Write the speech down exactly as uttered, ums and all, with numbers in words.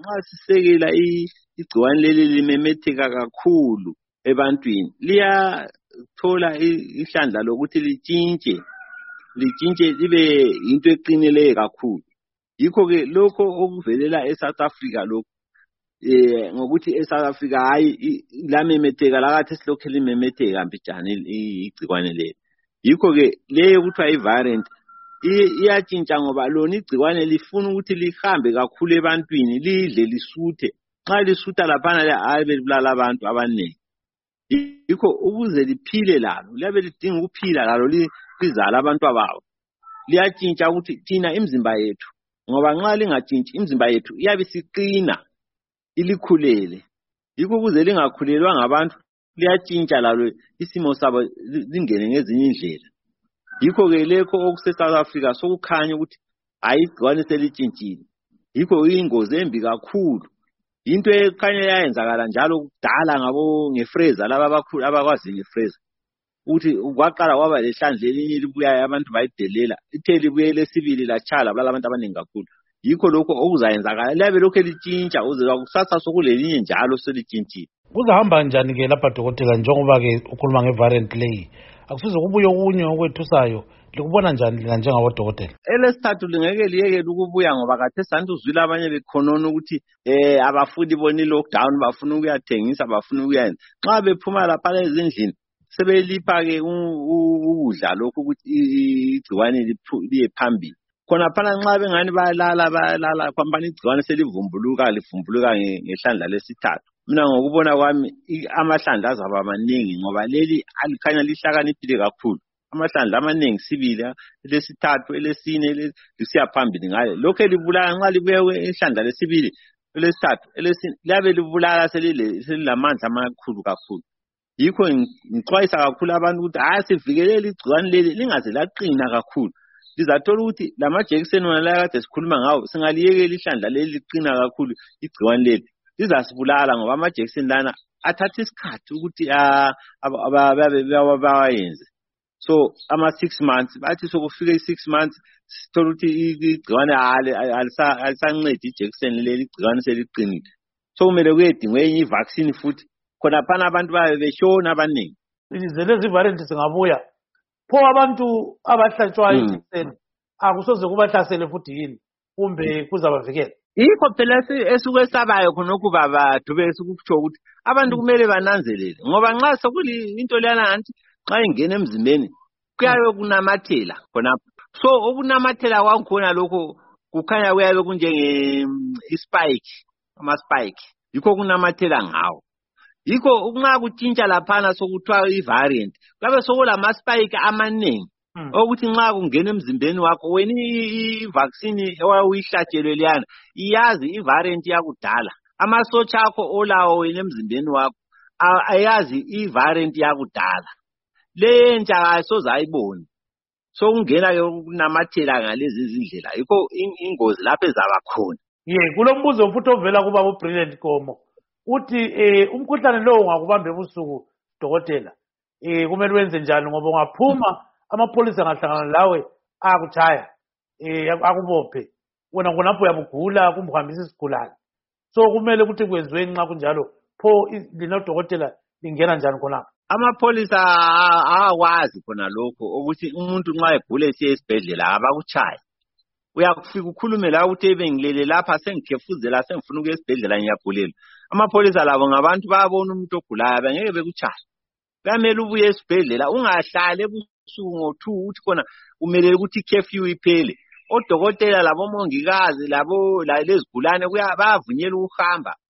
nxa sisekela igciwane leli limemetheka kakhulu ebantwini liyathola ihlandla lokuthi litshintshe litshintshe libe into eqinileyo kakhulu. Yikho ke lokho okuvelela eSouth Africa lokho eh ngokuthi eSouth Africa hayi lamemetheka lakathi silokhe limemetheka mbijana igciwane leli. Yikho ke leyo kuthiwa i-variant iyatshintsha ngoba lona igciwane lifuna ukuthi lihambe kakhulu ebantwini lidle lisuthe. Nxa lisuta laphana hayi belibulala abantu abaningi. Yikho ukuze liphile lalo liyabe lidinga ukuphila lalo lizala abantu abawo. Liyatshintsha ukuthi thina imizimba yethu ngoba nxa lingatshintshi imizimba yethu iyabe siqina ilikhulele. Yikho ukuze lingakhulelwa ngabantu liyatshintsha lalo isimo sabo lingene ngezinye indlela. Yikho ke lekho okuse South Africa sokukhanya ukuthi hayi igciwane selitshintshile. Yikho ingozi embi kakhulu. Into ekhanya yayenzakala njalo kudala ngabo ngeFraser laba abakhulu abakwazi ngeFraser. Uthi kwaqala kwaba lehlandle elinye libuya abantu bayidelela ithe libuye lesibili lachala balala abantu abaningi kakhulu. Yikho lokho okuzayenzakala liyabe lokho litshintsha uze kusasa sokulelinye njalo selitshintshile. Kuzahamba njani ke lapha dokotela njengoba ke ukhuluma ngevariant leyi? Akusize kubuye okunye okwethusayo likubona njani lina njengabodokotela? Elesithathu lingeke liyeke ukubuya ngoba kade santu uzwile abanye bekhonona ukuthi eh abafundi boni lockdown bafuna ukuyathengisa bafuna ukuyenza. Nxa bephuma lapha ezindlini sebelipha ke ukudla lokho ukuthi igciwane liye phambili. Khona phana nxa bengani bayalala bayalala kwambani igciwane selivumbuluka livumbuluka ngehlandla lesithathu. Mina ngokubona kwami amahlandla azaba maningi ngoba leli alikhanya lihlakaniphile kakhulu. Amahlandla amaningi sibili lesithathu elesine lisiya phambili ngale. Lokho elibulala nxa libuye ehlandla lesibili elesithathu elesine liyabe libulala selilamandla amakhulu kakhulu. Yikho ngixwayisa kakhulu abantu ukuthi hayi sivikelele igciwane leli lingaze laqina kakhulu. Lizathola ukuthi lamajekiseni wona la kade sikhuluma ngawo singaliyekela ihlandla leli liqina kakhulu igciwane leli lizasibulala ngoba amajekiseni lana athatha isikhathi ukuthi abayenze. So ama six months bathi sokufika i-six months sithola ukuthi igciwane alisancedi ijekiseni leli igciwane seliqinile. So kumele kuyedingwe enye i-vaccine futhi khona phana abantu babe beshona abaningi. Ize lezi variant singabuya pho abantu abahlatshwa ijekiseni akusoze kubahlasele futhi yini kumbe kuzabavikela? Yikho phela esukwesabayo khonokho baba dube esikutsho ukuthi abantu kumele bananzelele ngoba nxa sokuli into leyana anti xa ingena emzimbeni kuyabe kunamathela khonapho. So okunamathela kwakhona lokho kukhanya kuyabe kunjenge ispike ama spike yikho kunamathela ngawo. Yikho nxa kutshintsha laphana sokuthiwa i-variant kabe sokulama spike amaningi ukuthi nxa kungena emzimbeni wakho wena i-vaccine owayihlatshelwe liyana iyazi i-variant yakudala amasotsha akho olawo wena emzimbeni wakho ayazi i-variant yakudala lentsha asoze ayibone. So kungena ke kunamathela ngalezi izindlela yikho ingozi lapho ezaba khona. Ye kulombuzo futhi ovela kuba uBrilliant Komo uthi eh umkhuhlane lo ungakubambe ebusuku dokotela eh kumele wenze njani ngoba ungaphuma amapolisa ngahlangana lawe akuchaya eh akubophe wena ngonapho uyabugula kumhambisa isigulane. So kumele ukuthi kwenziwe nxa kunjalo pho lina dokotela lingena njani khonapho? Amapolisa awakwazi khona lokho ukuthi umuntu nxa egula esiye esibhedlela abakuchaya. Uyakufika ukhulume la ukuthi ebengilele lapha sengikhefuzela sengifuna ukuya esibhedlela ngiyagulela. Amapolisa labo ngabantu bayabona umuntu ogulayo bengeke bekuchaya. Kamele ubuye esibhedlela ungahlale ebusuku ngo two uthi khona kumele ukuthi curfew iphele. Odokotela labo mongikazi labo lezigulane bayavunyelwa ukuhamba